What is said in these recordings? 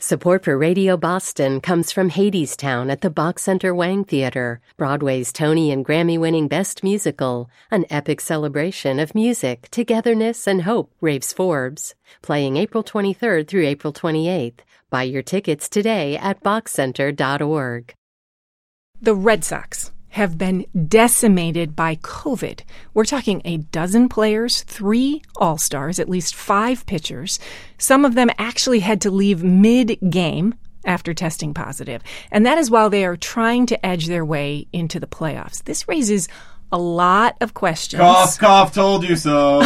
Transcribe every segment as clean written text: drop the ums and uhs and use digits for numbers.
Support for Radio Boston comes from Hadestown at the Bach Center Wang Theater, Broadway's Tony and Grammy-winning Best Musical, an epic celebration of music, togetherness, and hope, raves Forbes. Playing April 23rd through April 28th. Buy your tickets today at bachcenter.org. The Red Sox have been decimated by COVID. We're talking a dozen players, 3 All-Stars, at least 5 pitchers. Some of them actually had to leave mid-game after testing positive. And that is while they are trying to edge their way into the playoffs. This raises a lot of questions. Cough, cough, told you so.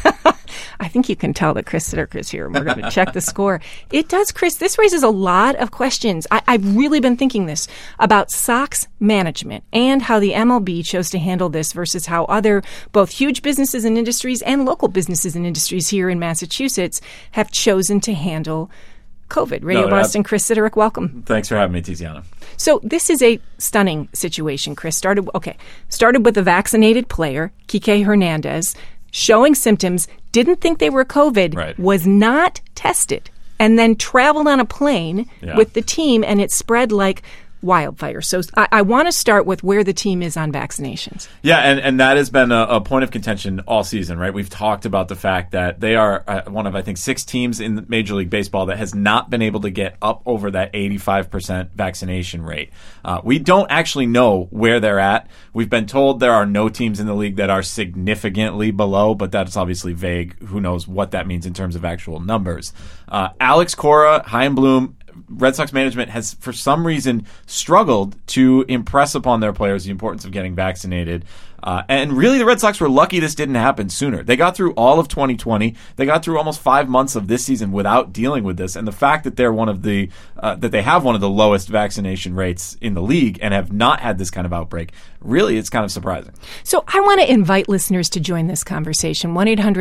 I think you can tell that Chris Sitterk is here. We're going to check the score. It does, Chris. This raises a lot of questions. I've really been thinking this about Sox management and how the MLB chose to handle this versus how other both huge businesses and industries and local businesses and industries here in Massachusetts have chosen to handle COVID. Radio Boston, Chris Sitterk, welcome. Thanks for having me, Tiziana. So this is a stunning situation, Chris. Started with a vaccinated player, Kike Hernandez, showing symptoms, didn't think they were COVID, right, was not tested, and then traveled on a plane with the team, and it spread like wildfire. So I want to start with where the team is on vaccinations. Yeah, and that has been a point of contention all season, right? We've talked about the fact that they are one of, I think, 6 teams in Major League Baseball that has not been able to get up over that 85% vaccination rate. We don't actually know where they're at. We've been told there are no teams in the league that are significantly below, but that's obviously vague. Who knows what that means in terms of actual numbers. Alex Cora, Chaim Bloom, Red Sox management has, for some reason, struggled to impress upon their players the importance of getting vaccinated. And really, the Red Sox were lucky this didn't happen sooner. They got through all of 2020. They got through almost 5 months of this season without dealing with this. And the fact that they're that they have one of the lowest vaccination rates in the league and have not had this kind of outbreak, really, it's kind of surprising. So I want to invite listeners to join this conversation.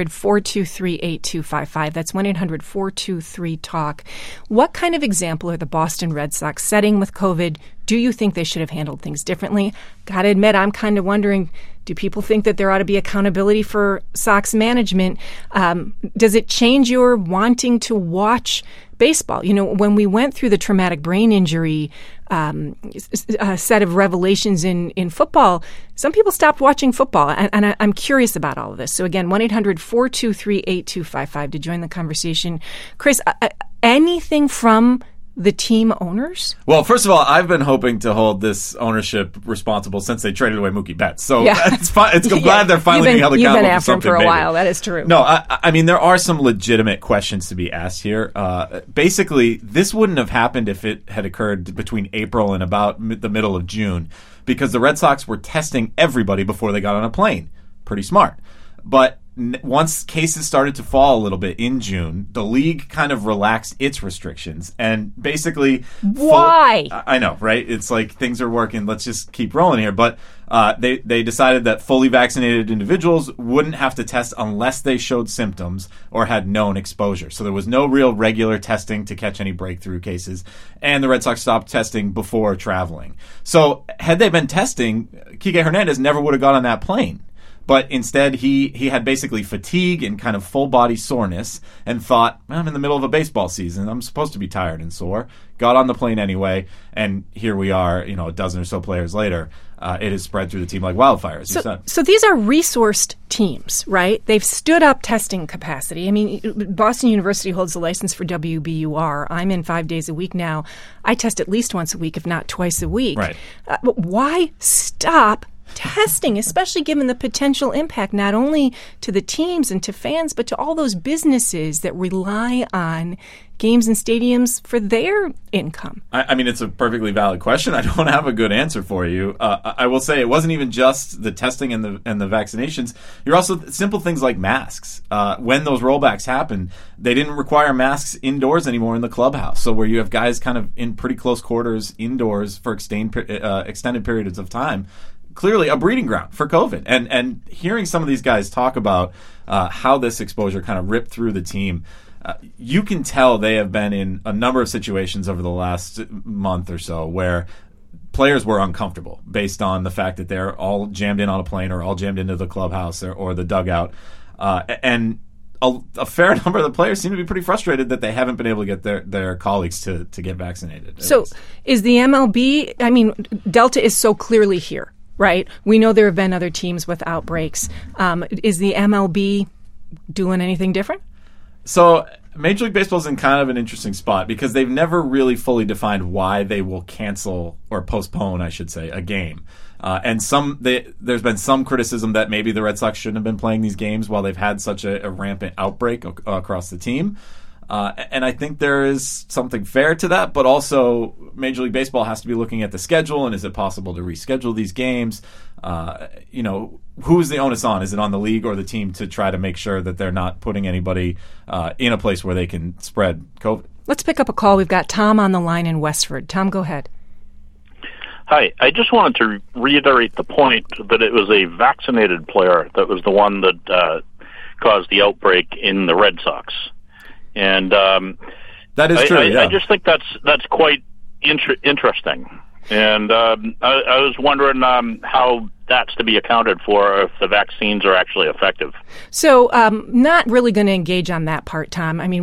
1-800-423-8255. That's 1-800-423-TALK. What kind of example are the Boston Red Sox setting with COVID? Do you think they should have handled things differently? Got to admit, I'm kind of wondering, do people think that there ought to be accountability for Sox management? Does it change your wanting to watch baseball? You know, when we went through the traumatic brain injury set of revelations in football, some people stopped watching football, and I'm curious about all of this. So again, 1-800-423-8255 to join the conversation. Chris, anything from the team owners? Well, first of all, I've been hoping to hold this ownership responsible since they traded away Mookie Betts. So it's fine. I'm glad they're finally being held accountable. You've been after him for a while. That is true. No, I mean, there are some legitimate questions to be asked here. Basically, this wouldn't have happened if it had occurred between April and about the middle of June, because the Red Sox were testing everybody before they got on a plane. Pretty smart. But once cases started to fall a little bit in June, the league kind of relaxed its restrictions and basically... Why? I know, right? It's like things are working. Let's just keep rolling here. But they decided that fully vaccinated individuals wouldn't have to test unless they showed symptoms or had known exposure. So there was no real regular testing to catch any breakthrough cases. And the Red Sox stopped testing before traveling. So had they been testing, Kike Hernandez never would have got on that plane. But instead, he had basically fatigue and kind of full-body soreness and thought, I'm in the middle of a baseball season. I'm supposed to be tired and sore. Got on the plane anyway, and here we are, a dozen or so players later. It has spread through the team like wildfire, as you said. So these are resourced teams, right? They've stood up testing capacity. I mean, Boston University holds the license for WBUR. I'm in 5 days a week now. I test at least once a week, if not twice a week. Right. But why stop testing, especially given the potential impact not only to the teams and to fans, but to all those businesses that rely on games and stadiums for their income? I mean, it's a perfectly valid question. I don't have a good answer for you. I will say it wasn't even just the testing and the vaccinations. You're also simple things like masks. When those rollbacks happened, they didn't require masks indoors anymore in the clubhouse. So where you have guys kind of in pretty close quarters indoors for extended periods of time, clearly a breeding ground for COVID. And hearing some of these guys talk about how this exposure kind of ripped through the team, you can tell they have been in a number of situations over the last month or so where players were uncomfortable based on the fact that they're all jammed in on a plane or all jammed into the clubhouse or the dugout. And a fair number of the players seem to be pretty frustrated that they haven't been able to get their colleagues to get vaccinated. So is the MLB, I mean, Delta is so clearly here, right? We know there have been other teams with outbreaks. Is the MLB doing anything different? So Major League Baseball is in kind of an interesting spot because they've never really fully defined why they will cancel or postpone, I should say, a game. And there's been some criticism that maybe the Red Sox shouldn't have been playing these games while they've had such a rampant outbreak across the team. And I think there is something fair to that, but also Major League Baseball has to be looking at the schedule and is it possible to reschedule these games? Who's the onus on? Is it on the league or the team to try to make sure that they're not putting anybody in a place where they can spread COVID? Let's pick up a call. We've got Tom on the line in Westford. Tom, go ahead. Hi. I just wanted to reiterate the point that it was a vaccinated player that was the one that caused the outbreak in the Red Sox. And that is true. I just think that's quite interesting. And I was wondering how that's to be accounted for if the vaccines are actually effective. So not really going to engage on that part, Tom. I mean,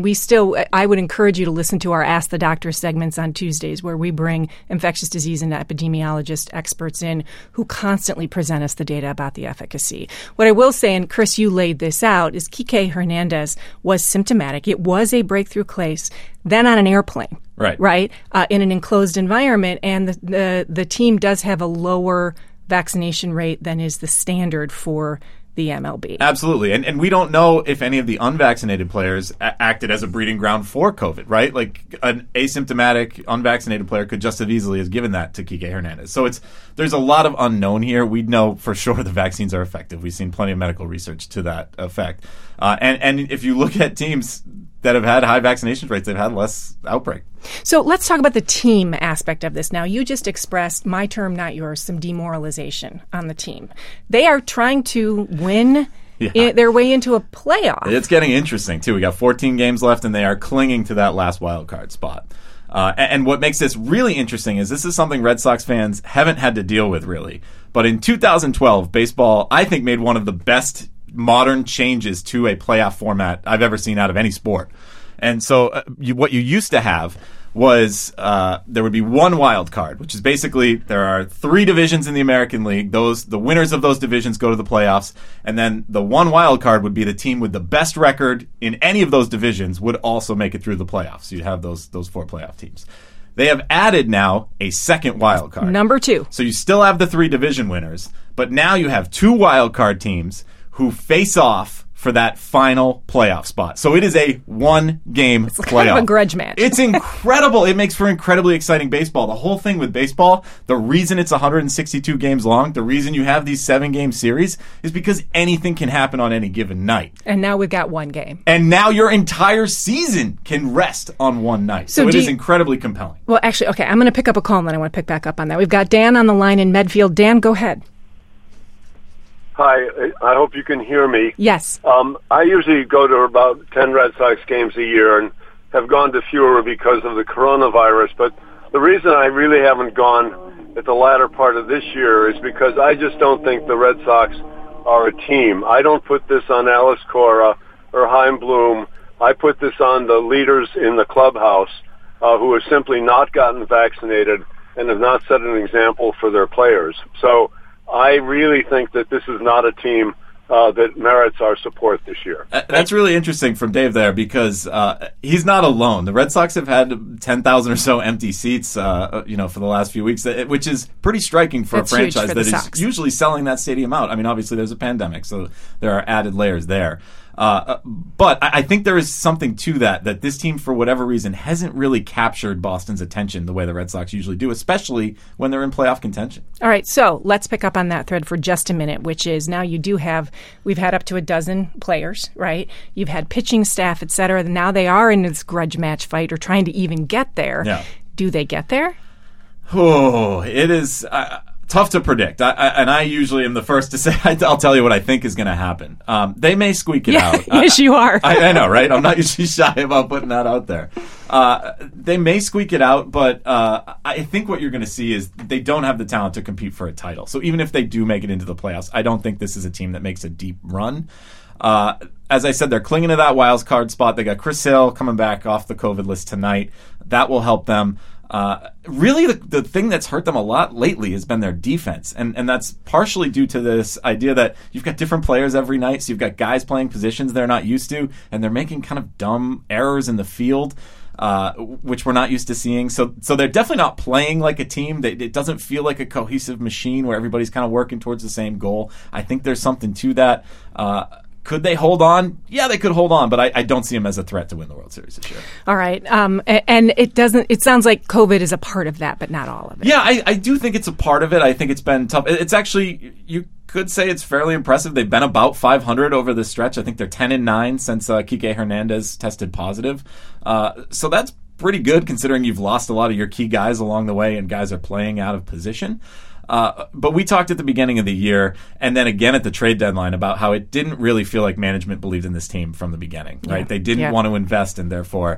I would encourage you to listen to our Ask the Doctor segments on Tuesdays where we bring infectious disease and epidemiologist experts in who constantly present us the data about the efficacy. What I will say, and Chris, you laid this out, is Kike Hernandez was symptomatic. It was a breakthrough case, then on an airplane. Right, in an enclosed environment, and the team does have a lower vaccination rate than is the standard for the MLB. Absolutely, and we don't know if any of the unvaccinated players acted as a breeding ground for COVID, right? Like an asymptomatic, unvaccinated player could just as easily have given that to Kike Hernandez. So there's a lot of unknown here. We know for sure the vaccines are effective. We've seen plenty of medical research to that effect. And if you look at teams that have had high vaccination rates, they've had less outbreak. So let's talk about the team aspect of this. Now, you just expressed, my term, not yours, some demoralization on the team. They are trying to win their way into a playoff. It's getting interesting, too. We got 14 games left, and they are clinging to that last wild card spot. And what makes this really interesting is this is something Red Sox fans haven't had to deal with, really. But in 2012, baseball, I think, made one of the best modern changes to a playoff format I've ever seen out of any sport. And so what you used to have was there would be one wild card, which is basically there are 3 divisions in the American League. The winners of those divisions go to the playoffs, and then the one wild card would be the team with the best record in any of those divisions would also make it through the playoffs. You'd have those 4 playoff teams. They have added now a second wild card. Number 2. So you still have the 3 division winners, but now you have 2 wild card teams who face off for that final playoff spot. So it is a 1-game playoff. It's kind of a grudge match. It's incredible. It makes for incredibly exciting baseball. The whole thing with baseball, the reason it's 162 games long, the reason you have these 7-game series is because anything can happen on any given night. And now we've got 1 game. And now your entire season can rest on one night. So it is incredibly compelling. Well, actually, okay, I'm going to pick up a call and then I want to pick back up on that. We've got Dan on the line in Medfield. Dan, go ahead. Hi, I hope you can hear me. Yes. I usually go to about 10 Red Sox games a year and have gone to fewer because of the coronavirus. But the reason I really haven't gone at the latter part of this year is because I just don't think the Red Sox are a team. I don't put this on Alice Cora or Chaim Bloom. I put this on the leaders in the clubhouse who have simply not gotten vaccinated and have not set an example for their players. So I really think that this is not a team that merits our support this year. That's really interesting from Dave there because he's not alone. The Red Sox have had 10,000 or so empty seats, for the last few weeks, which is pretty striking for a franchise that is usually selling that stadium out. I mean, obviously there's a pandemic, so there are added layers there. But I think there is something to that this team, for whatever reason, hasn't really captured Boston's attention the way the Red Sox usually do, especially when they're in playoff contention. All right, so let's pick up on that thread for just a minute, which is now we've had up to 12 players, right? You've had pitching staff, et cetera. Now they are in this grudge match fight or trying to even get there. Yeah. Do they get there? Oh, it is tough to predict. I usually am the first to say, I'll tell you what I think is going to happen. They may squeak it out. Yes, you are. I know, right? I'm not usually shy about putting that out there. They may squeak it out, but I think what you're going to see is they don't have the talent to compete for a title. So even if they do make it into the playoffs, I don't think this is a team that makes a deep run. As I said, they're clinging to that wild card spot. They got Chris Sale coming back off the COVID list tonight. That will help them. Really, the thing that's hurt them a lot lately has been their defense. And that's partially due to this idea that you've got different players every night. So you've got guys playing positions they're not used to, and they're making kind of dumb errors in the field, which we're not used to seeing. So they're definitely not playing like a team. It doesn't feel like a cohesive machine where everybody's kind of working towards the same goal. I think there's something to that. Could they hold on? Yeah, they could hold on, but I don't see them as a threat to win the World Series this year. All right. And it sounds like COVID is a part of that, but not all of it. Yeah, I do think it's a part of it. I think it's been tough. It's actually, you could say it's fairly impressive. They've been about 500 over this stretch. I think they're 10-9 since Kike Hernandez tested positive. So that's pretty good considering you've lost a lot of your key guys along the way and guys are playing out of position. But we talked at the beginning of the year and then again at the trade deadline about how it didn't really feel like management believed in this team from the beginning, right? Yeah. They didn't want to invest, and therefore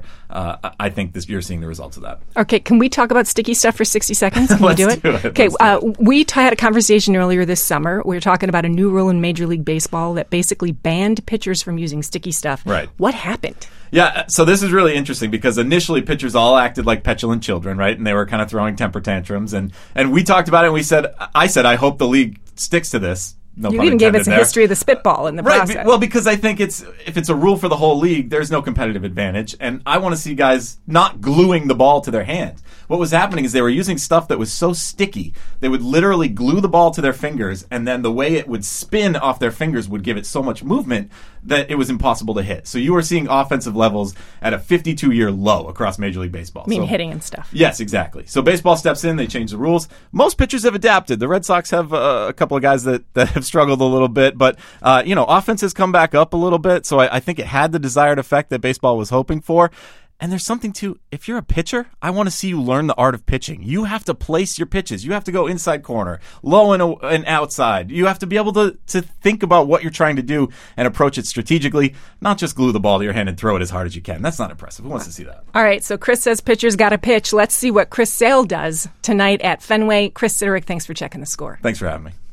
I think you're seeing the results of that. Okay, can we talk about sticky stuff for 60 seconds? Can Let's we do it? do it. Okay, Let's do it. we had a conversation earlier this summer. We were talking about a new rule in Major League Baseball that basically banned pitchers from using sticky stuff. Right. What happened? Yeah, so this is really interesting because initially pitchers all acted like petulant children, right? And they were kind of throwing temper tantrums. And we talked about it and I said, I hope the league sticks to this. No You pun even gave intended us a there. history of the spitball in the Right. process. Well, because I think if it's a rule for the whole league, there's no competitive advantage. And I want to see guys not gluing the ball to their hand. What was happening is they were using stuff that was so sticky, they would literally glue the ball to their fingers, and then the way it would spin off their fingers would give it so much movement that it was impossible to hit. So you were seeing offensive levels at a 52-year low across Major League Baseball. I mean, hitting and stuff. Yes, exactly. So baseball steps in, they change the rules. Most pitchers have adapted. The Red Sox have a couple of guys that have struggled a little bit, but offense has come back up a little bit, so I think it had the desired effect that baseball was hoping for. And there's something to, if you're a pitcher, I want to see you learn the art of pitching. You have to place your pitches. You have to go inside corner, low and outside. You have to be able to think about what you're trying to do and approach it strategically, not just glue the ball to your hand and throw it as hard as you can. That's not impressive. Who wants to see that? All right, so Chris says pitchers got to pitch. Let's see what Chris Sale does tonight at Fenway. Chris Sidorick, thanks for checking the score. Thanks for having me.